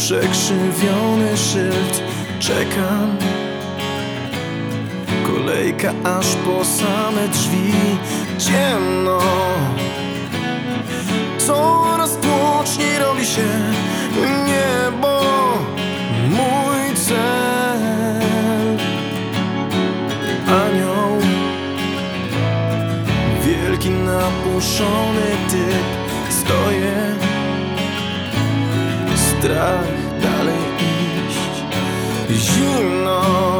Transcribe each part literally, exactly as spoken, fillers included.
przekrzywiony szyld. Czekam, kolejka aż po same drzwi. Ciemno, coraz tłoczniej robi się niebo, mój cel. Anioł, wielki napuszczony typ. Stoję, strach dalej iść. Zimno,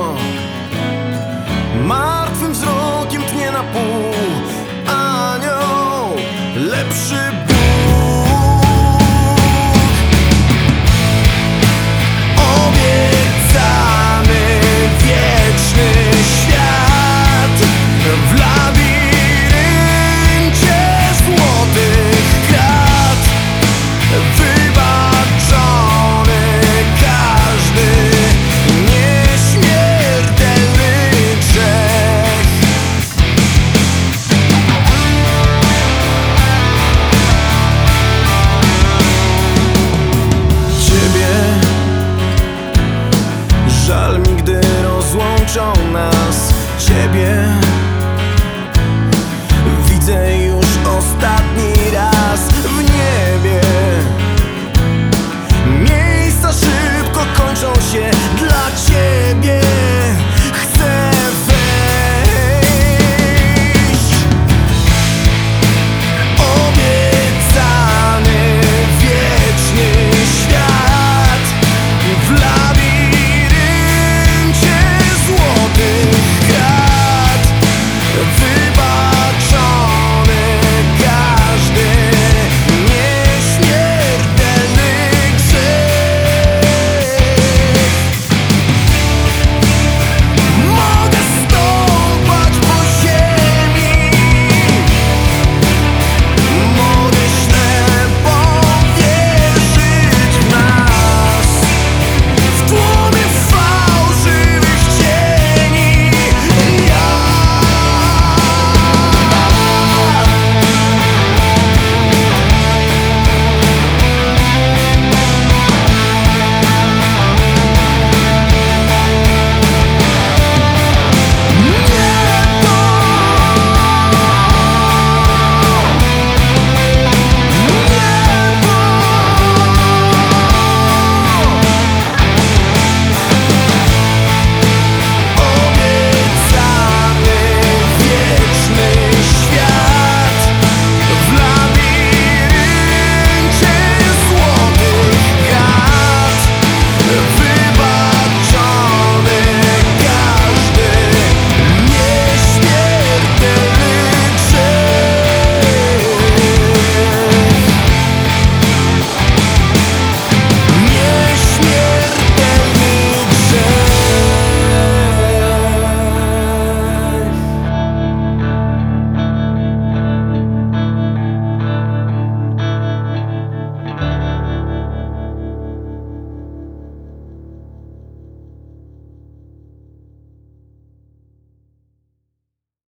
martwym wzrokiem tnie na pół. Anioł, lepszy Bóg. Obiecany wieczny świat w labiryncie złotych krat. Wybaczony każdy nieśmiertelny grzech. Ciebie żal mi, gdy rozłączą nas. Ciebie